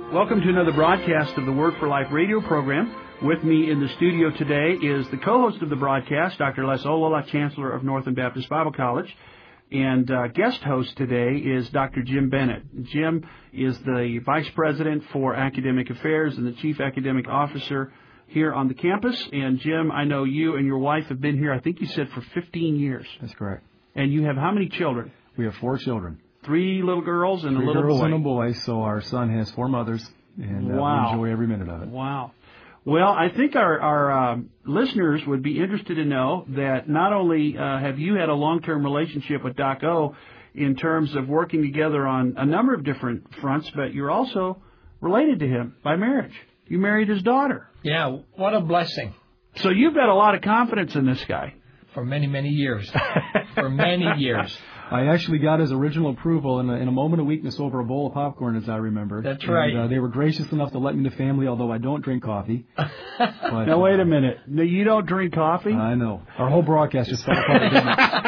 Welcome to another broadcast of the Word for Life radio program. With me in the studio today is the co-host of the broadcast, Dr. Les Olala, Chancellor of Northern Baptist Bible College. And guest host today is Dr. Jim Bennett. Jim is the Vice President for Academic Affairs and the Chief Academic Officer here on the campus. And Jim, I know you and your wife have been here, I think you said, for 15 years. That's correct. And you have how many children? We have 4 children. 3 little girls and a little boy. 3 girls and a boy, so our son has 4 mothers, and we enjoy every minute of it. Wow. Well, I think our listeners would be interested to know that not only have you had a long-term relationship with Doc O in terms of working together on a number of different fronts, but you're also related to him by marriage. You married his daughter. Yeah, what a blessing. So you've got a lot of confidence in this guy. For many, many years. For many years. I actually got his original approval in a moment of weakness over a bowl of popcorn, as I remember. That's right. And, they were gracious enough to let me in the family, although I don't drink coffee. But, now, wait a minute. No, you don't drink coffee? I know. Our whole broadcast just fell apart, didn't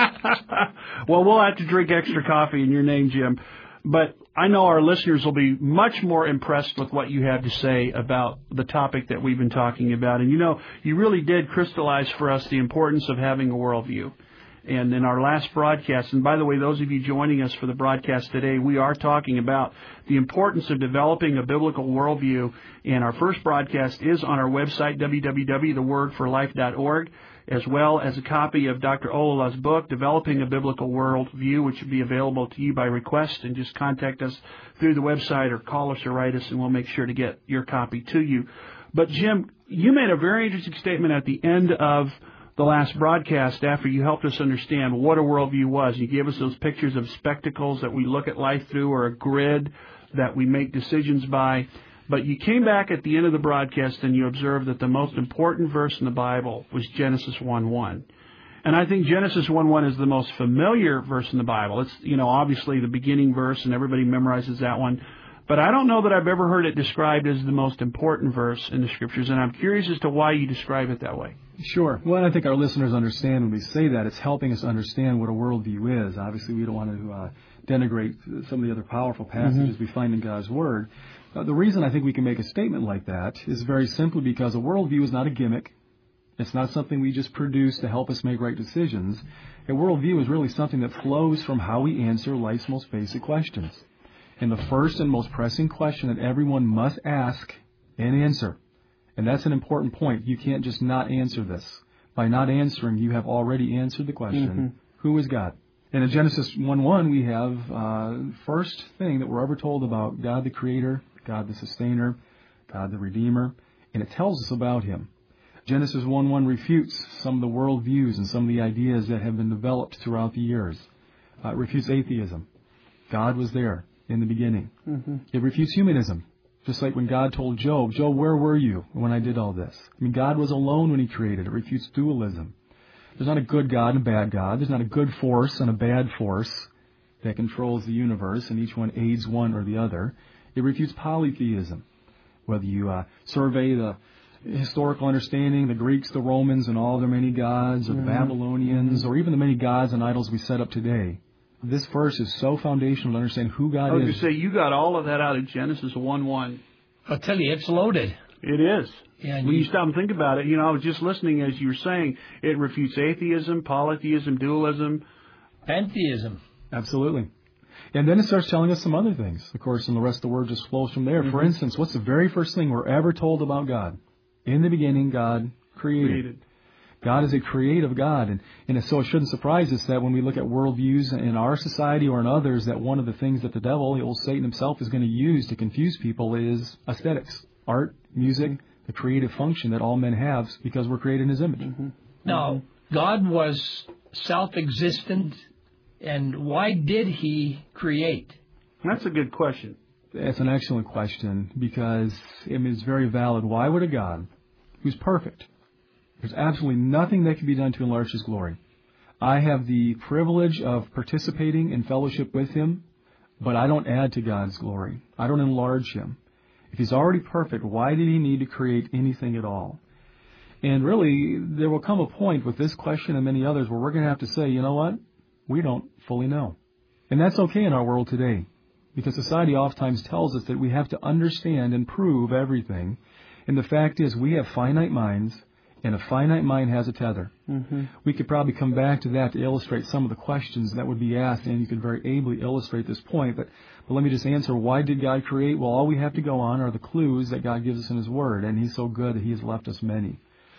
it? Well, we'll have to drink extra coffee in your name, Jim. But I know our listeners will be much more impressed with what you have to say about the topic that we've been talking about. And, you know, you really did crystallize for us the importance of having a worldview. And in our last broadcast, and by the way, those of you joining us for the broadcast today, we are talking about the importance of developing a biblical worldview. And our first broadcast is on our website, www.thewordforlife.org, as well as a copy of Dr. Olala's book, Developing a Biblical Worldview, which will be available to you by request. And just contact us through the website or call us or write us, and we'll make sure to get your copy to you. But, Jim, you made a very interesting statement at the end of the last broadcast after you helped us understand what a worldview was. You gave us those pictures of spectacles that we look at life through, or a grid that we make decisions by. But you came back at the end of the broadcast and you observed that the most important verse in the Bible was Genesis 1:1. And I think Genesis 1:1 is the most familiar verse in the Bible. It's, you know, obviously the beginning verse, and everybody memorizes that one. But I don't know that I've ever heard it described as the most important verse in the Scriptures, and I'm curious as to why you describe it that way. Sure. Well, I think our listeners understand when we say that. It's helping us understand what a worldview is. Obviously, we don't want to denigrate some of the other powerful passages we find in God's Word. The reason I think we can make a statement like that is very simply because a worldview is not a gimmick. It's not something we just produce to help us make right decisions. A worldview is really something that flows from how we answer life's most basic questions. And the first and most pressing question that everyone must ask and answer, and that's an important point. You can't just not answer this. By not answering, you have already answered the question, who is God? And in Genesis 1:1, we have first thing that we're ever told about God the Creator, God the Sustainer, God the Redeemer, and it tells us about Him. Genesis 1:1 refutes some of the worldviews and some of the ideas that have been developed throughout the years. It refutes atheism. God was there in the beginning. It refutes humanism. Just like when God told Job, Job, where were you when I did all this? I mean, God was alone when He created. It refutes dualism. There's not a good God and a bad God. There's not a good force and a bad force that controls the universe, and each one aids one or the other. It refutes polytheism. Whether you survey the historical understanding, the Greeks, the Romans, and all their many gods, or the Babylonians, or even the many gods and idols we set up today, this verse is so foundational to understand who God is. I was going to say, you got all of that out of Genesis 1:1. I'll tell you, it's loaded. It is. Yeah, when you stop and think about it, you know, I was just listening as you were saying, it refutes atheism, polytheism, dualism. Pantheism. Absolutely. And then it starts telling us some other things, of course, and the rest of the word just flows from there. For instance, what's the very first thing we're ever told about God? In the beginning, God created. God is a creative God, and so it shouldn't surprise us that when we look at worldviews in our society or in others, that one of the things that the devil, the old Satan himself, is going to use to confuse people is aesthetics, art, music, the creative function that all men have because we're created in His image. Now, God was self-existent, and why did He create? That's a good question. That's an excellent question because it's very valid. Why would a God who's perfect, there's absolutely nothing that can be done to enlarge His glory. I have the privilege of participating in fellowship with Him, but I don't add to God's glory. I don't enlarge Him. If He's already perfect, why did He need to create anything at all? And really, there will come a point with this question and many others where we're going to have to say, you know what? We don't fully know. And that's okay in our world today. Because society oftentimes tells us that we have to understand and prove everything. And the fact is, we have finite minds, and a finite mind has a tether. Mm-hmm. We could probably come back to that to illustrate some of the questions that would be asked, and you could very ably illustrate this point. But let me just answer, why did God create? Well, all we have to go on are the clues that God gives us in His Word, and He's so good that He has left us many.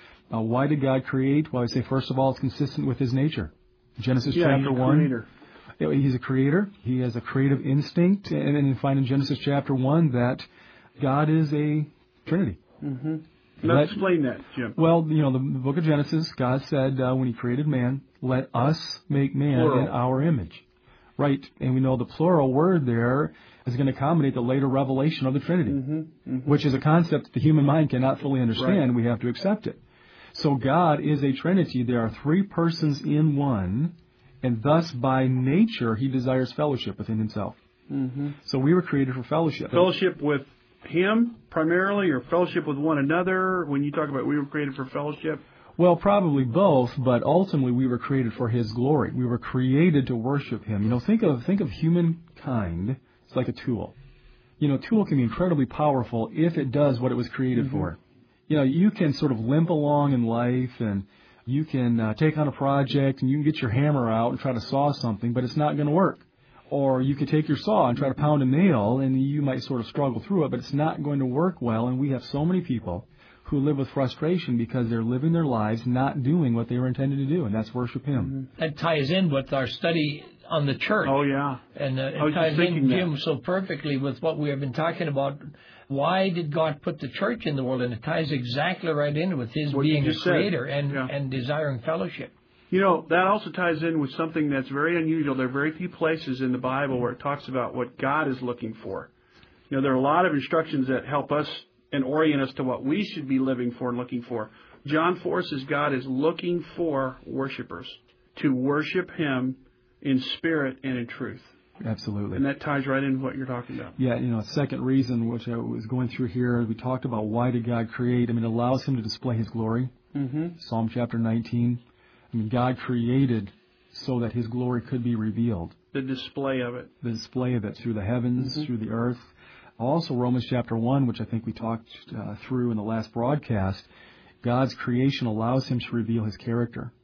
Why did God create? Well, I say, first of all, it's consistent with His nature. Genesis chapter 1. Creator. He's a creator. He has a creative instinct. And then you find in Genesis chapter 1 that God is a Trinity. Mm-hmm. Now explain that, Jim. Well, the book of Genesis, God said when He created man, let us make man Plural. in our image. Right. And we know the plural word there is going to accommodate the later revelation of the Trinity, which is a concept that the human mind cannot fully understand. Right. We have to accept it. So God is a Trinity. There are three persons in one, and thus by nature He desires fellowship within Himself. Mm-hmm. So we were created for fellowship. Fellowship with Him primarily, or fellowship with one another? When you talk about we were created for fellowship? Well, probably both, but ultimately we were created for His glory. We were created to worship Him. Think of humankind. It's like a tool. A tool can be incredibly powerful if it does what it was created for. You can sort of limp along in life, and you can take on a project, and you can get your hammer out and try to saw something, but it's not going to work. Or you could take your saw and try to pound a nail, and you might sort of struggle through it, but it's not going to work well. And we have so many people who live with frustration because they're living their lives not doing what they were intended to do, and that's worship Him. That ties in with our study on the church. Oh, yeah. And it ties in, Jim, so perfectly with what we have been talking about. Why did God put the church in the world? And it ties exactly right in with His being a creator and desiring fellowship. That also ties in with something that's very unusual. There are very few places in the Bible where it talks about what God is looking for. There are a lot of instructions that help us and orient us to what we should be living for and looking for. John 4 says God is looking for worshipers to worship Him in spirit and in truth. Absolutely. And that ties right into what you're talking about. Yeah, a second reason, which I was going through here, we talked about why did God create. It allows Him to display His glory. Mm-hmm. Psalm chapter 19. God created so that His glory could be revealed. The display of it. The display of it through the heavens, through the earth. Also, Romans chapter 1, which I think we talked through in the last broadcast, God's creation allows Him to reveal His character.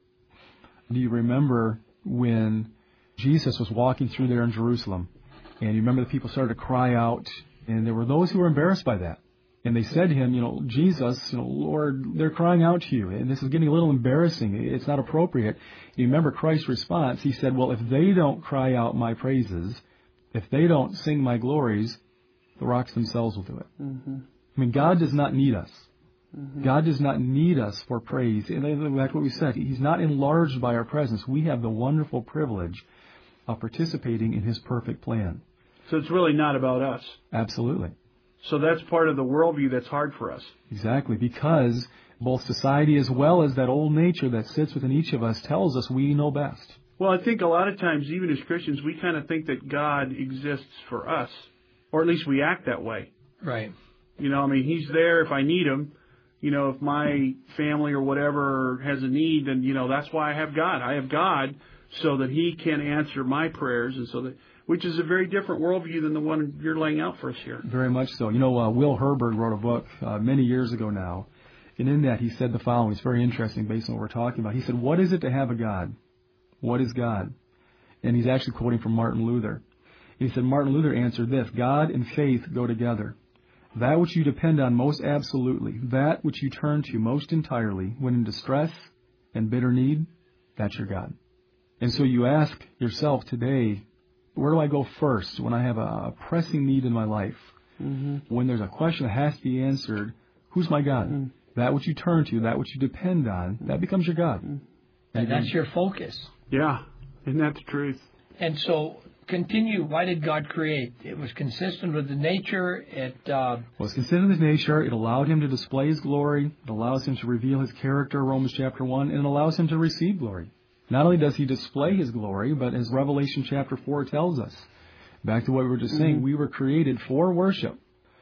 Do you remember when Jesus was walking through there in Jerusalem, and you remember the people started to cry out, and there were those who were embarrassed by that. And they said to Him, Jesus, Lord, they're crying out to You, and this is getting a little embarrassing. It's not appropriate. You remember Christ's response. He said, well, if they don't cry out My praises, if they don't sing My glories, the rocks themselves will do it. Mm-hmm. God does not need us. Mm-hmm. God does not need us for praise. And that's what we said. He's not enlarged by our presence. We have the wonderful privilege of participating in His perfect plan. So it's really not about us. Absolutely. So that's part of the worldview that's hard for us. Exactly, because both society as well as that old nature that sits within each of us tells us we know best. Well, I think a lot of times, even as Christians, we kind of think that God exists for us, or at least we act that way. Right. He's there if I need Him. If my family or whatever has a need, then, that's why I have God. I have God so that He can answer my prayers, and which is a very different worldview than the one you're laying out for us here. Very much so. Will Herberg wrote a book many years ago now, and in that he said the following. It's very interesting based on what we're talking about. He said, what is it to have a God? What is God? And he's actually quoting from Martin Luther. He said, Martin Luther answered this: God and faith go together. That which you depend on most absolutely, that which you turn to most entirely when in distress and bitter need, that's your God. And so you ask yourself today, where do I go first when I have a pressing need in my life? Mm-hmm. When there's a question that has to be answered, who's my God? Mm-hmm. That which you turn to, that which you depend on, that becomes your God. Mm-hmm. And that's your focus. Yeah, isn't that the truth? And so, continue. Why did God create? It was consistent with the nature. It was consistent with His nature. It allowed Him to display His glory. It allows Him to reveal His character, Romans chapter 1, and it allows Him to receive glory. Not only does He display His glory, but as Revelation chapter 4 tells us, back to what we were just saying, we were created for worship.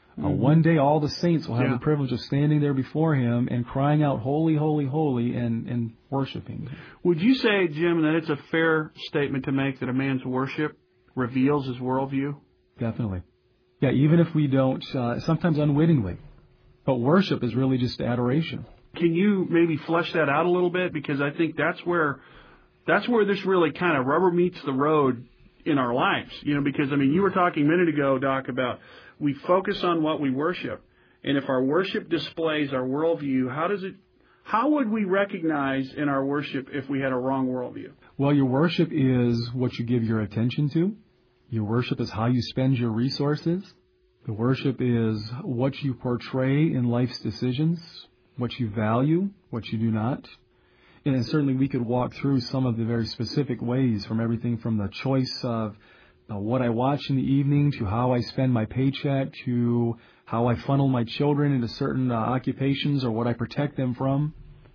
One day all the saints will have the privilege of standing there before Him and crying out, holy, holy, holy, and worshiping. Would you say, Jim, that it's a fair statement to make that a man's worship reveals his worldview? Definitely. Yeah, even if we don't, sometimes unwittingly. But worship is really just adoration. Can you maybe flesh that out a little bit? Because I think that's where this really kind of rubber meets the road in our lives. Because, you were talking a minute ago, Doc, about we focus on what we worship. And if our worship displays our worldview, how would we recognize in our worship if we had a wrong worldview? Well, your worship is what you give your attention to. Your worship is how you spend your resources. The worship is what you portray in life's decisions, what you value, what you do not. And certainly we could walk through some of the very specific ways, from everything from the choice of what I watch in the evening to how I spend my paycheck to how I funnel my children into certain occupations or what I protect them from.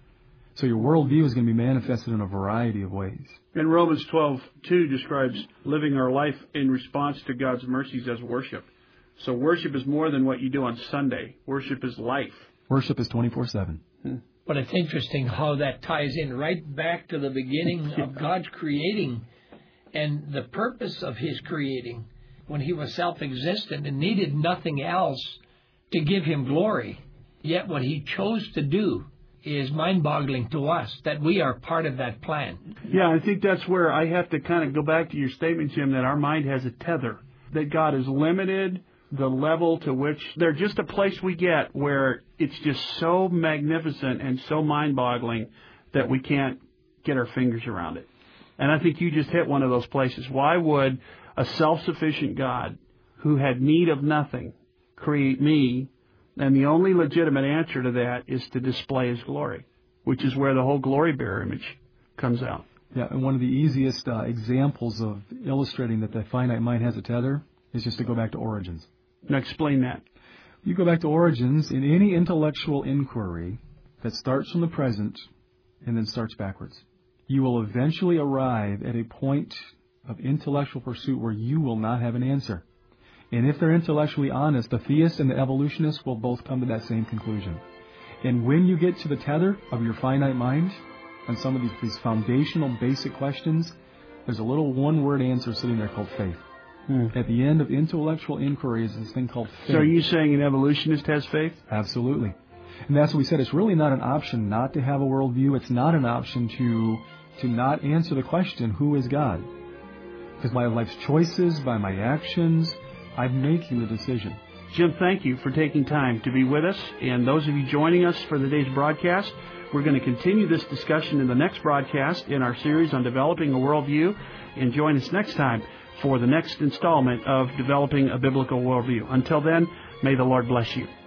So your worldview is going to be manifested in a variety of ways. And Romans 12:2 describes living our life in response to God's mercies as worship. So worship is more than what you do on Sunday. Worship is life. Worship is 24/7. But it's interesting how that ties in right back to the beginning of God's creating and the purpose of His creating when He was self-existent and needed nothing else to give Him glory. Yet what He chose to do is mind-boggling to us, that we are part of that plan. Yeah, I think that's where I have to kind of go back to your statement, Jim, that our mind has a tether, that God has limited the level to which they're just a place we get where it's just so magnificent and so mind-boggling that we can't get our fingers around it. And I think you just hit one of those places. Why would a self-sufficient God who had need of nothing create me? And the only legitimate answer to that is to display His glory, which is where the whole glory bearer image comes out. Yeah, and one of the easiest examples of illustrating that the finite mind has a tether is just to go back to Origins. Now explain that. You go back to Origins in any intellectual inquiry that starts from the present and then starts backwards. You will eventually arrive at a point of intellectual pursuit where you will not have an answer. And if they're intellectually honest, the theist and the evolutionist will both come to that same conclusion. And when you get to the tether of your finite mind on some of these foundational basic questions, there's a little one-word answer sitting there called faith. At the end of intellectual inquiry is this thing called faith. So are you saying an evolutionist has faith? Absolutely. And that's what we said. It's really not an option not to have a worldview. It's not an option to not answer the question, who is God? Because by life's choices, by my actions, I'm making the decision. Jim, thank you for taking time to be with us. And those of you joining us for today's broadcast, we're going to continue this discussion in the next broadcast in our series on developing a worldview. And join us next time for the next installment of Developing a Biblical Worldview. Until then, may the Lord bless you.